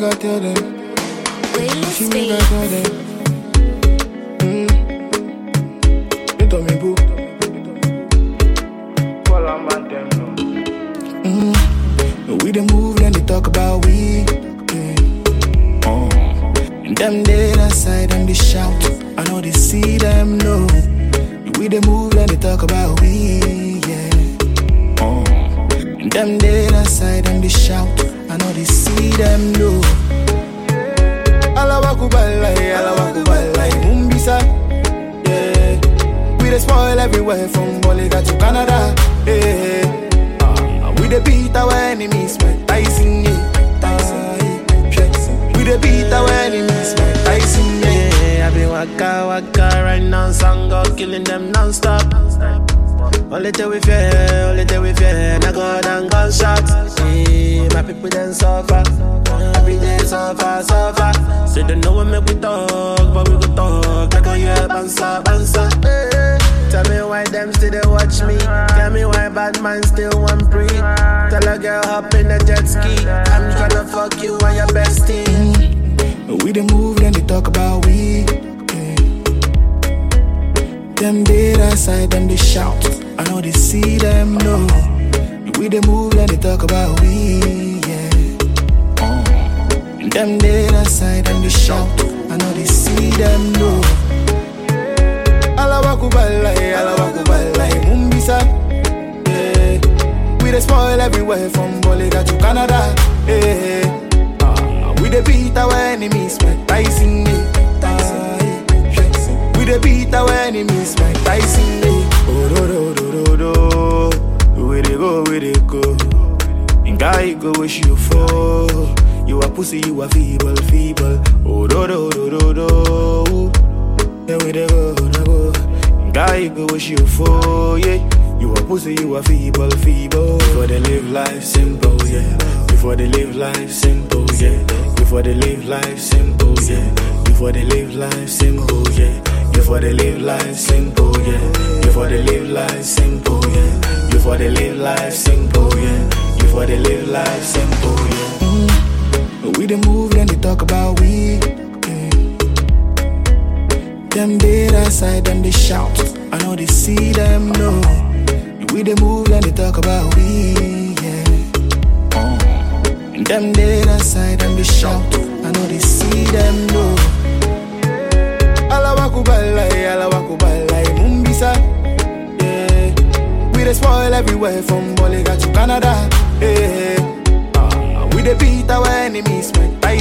make I tell them. She make I tell them. You told me boo. We the move, then they talk about we. And them dead outside, them they shout. I know they see them, no. We the move, then they talk about we, yeah. And them dead outside, them they shout. I know they see them, no. Alawakubalai, Mumbisa, yeah. We the spoil everywhere from Boliga to Canada, yeah. We the beat our enemies, man. Tyson, yeah. We the beat our enemies, man. Tyson, yeah. I be waka right now, Sangha killing them non-stop. Only till we fear, now go down gunshots. Yeah, my people then suffer, every day suffer. Say they know what make we talk, but we go talk like a yeah, bansa. Hey. Tell me why them still they watch me. Tell me why bad man still want free. Tell a girl hop in a jet ski. I'm tryna fuck you and your bestie. We the move, then they talk about we. Yeah. Them dead outside, them they shout. I know they see them, no. We the move, then they talk about we. Yeah. Them dead outside, them they shout. I know they see them, no. Alawakubalai, Mumbisa, yeah. We the spoil everywhere from Boliga to Canada, yeah. We the beat our enemies, man. Tyson, yeah. We the beat our enemies, man. Tyson, yeah. Oh, do. Where they go. In guy go wish you for. You a pussy, you a feeble. Oh, do. Yeah, where they go. Guy go wish you for, yeah. You a pussy, you a feeble. Before they live life simple, yeah. Before they live life simple, yeah. Before they live life simple, yeah. Before they live life simple, yeah. Before they live life simple, yeah. Before they live life simple, yeah. Before they live life simple, yeah. Before they live life simple, yeah. We the move, then they talk about we. Them dead outside, them they shout. I know they see them, no. We the move, then they talk about we, yeah. And them dead outside, them they shout. I know they see them, no. Alawakubalai, Mumbisa, yeah. We the spoil everywhere from Boliga to Canada, yeah. We the beat our enemies, man.